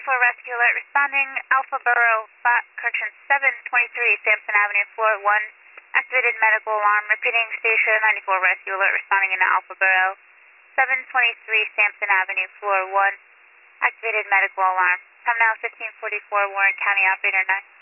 94 rescue alert responding. Alpha Borough, Correction 723 Sampson Avenue, floor 1. Activated medical alarm. Repeating, station 94 rescue alert responding into Alpha Borough. 723 Sampson Avenue, floor 1. Activated medical alarm. Time now 1544, Warren County Operator 9.